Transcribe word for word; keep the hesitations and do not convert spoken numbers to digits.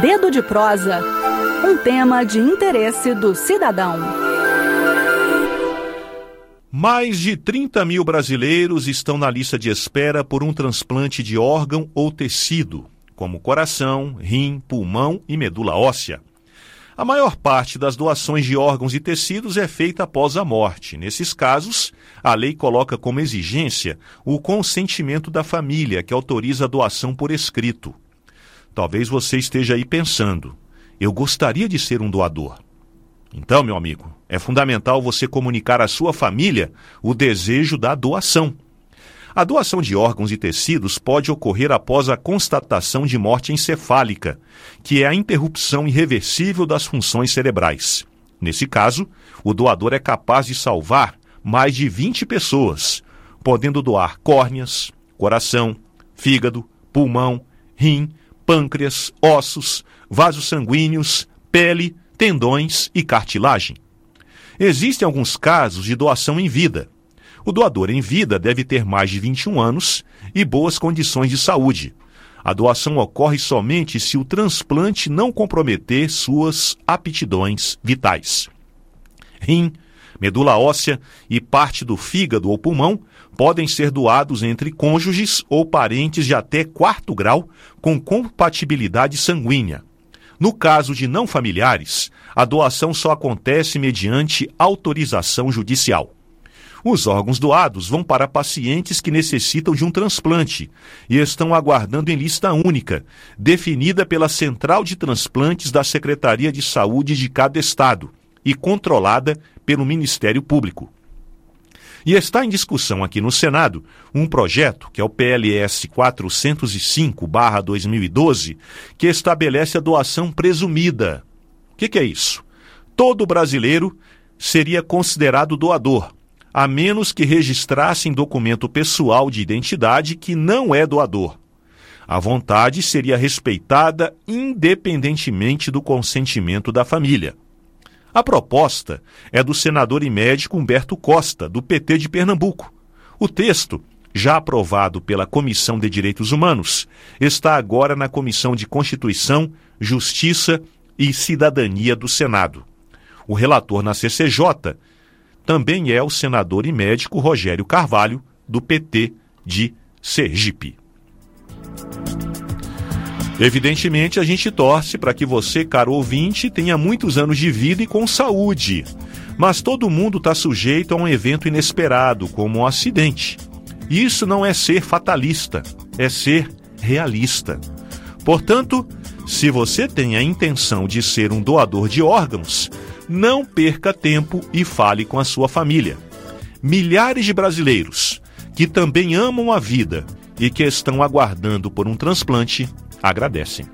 Dedo de Prosa, um tema de interesse do cidadão. Mais de trinta mil brasileiros estão na lista de espera por um transplante de órgão ou tecido, como coração, rim, pulmão e medula óssea. A maior parte das doações de órgãos e tecidos é feita após a morte. Nesses casos, a lei coloca como exigência o consentimento da família, que autoriza a doação por escrito. Talvez você esteja aí pensando, eu gostaria de ser um doador. Então, meu amigo, é fundamental você comunicar à sua família o desejo da doação. A doação de órgãos e tecidos pode ocorrer após a constatação de morte encefálica, que é a interrupção irreversível das funções cerebrais. Nesse caso, o doador é capaz de salvar mais de vinte pessoas, podendo doar córneas, coração, fígado, pulmão, rim, pâncreas, ossos, vasos sanguíneos, pele, tendões e cartilagem. Existem alguns casos de doação em vida. O doador em vida deve ter mais de vinte e um anos e boas condições de saúde. A doação ocorre somente se o transplante não comprometer suas aptidões vitais. Rim, medula óssea e parte do fígado ou pulmão podem ser doados entre cônjuges ou parentes de até quarto grau com compatibilidade sanguínea. No caso de não familiares, a doação só acontece mediante autorização judicial. Os órgãos doados vão para pacientes que necessitam de um transplante e estão aguardando em lista única, definida pela Central de Transplantes da Secretaria de Saúde de cada estado e controlada pelo Ministério Público. E está em discussão aqui no Senado um projeto, que é o P L S quatrocentos e cinco barra dois mil e doze, que estabelece a doação presumida. O que, que é isso? Todo brasileiro seria considerado doador, a menos que registrasse em documento pessoal de identidade que não é doador. A vontade seria respeitada independentemente do consentimento da família. A proposta é do senador e médico Humberto Costa, do P T de Pernambuco. O texto, já aprovado pela Comissão de Direitos Humanos, está agora na Comissão de Constituição, Justiça e Cidadania do Senado. O relator na C C J também é o senador e médico Rogério Carvalho, do P T de Sergipe. Evidentemente, a gente torce para que você, caro ouvinte, tenha muitos anos de vida e com saúde. Mas todo mundo está sujeito a um evento inesperado, como um acidente. Isso não é ser fatalista, é ser realista. Portanto, se você tem a intenção de ser um doador de órgãos, não perca tempo e fale com a sua família. Milhares de brasileiros que também amam a vida e que estão aguardando por um transplante agradecem.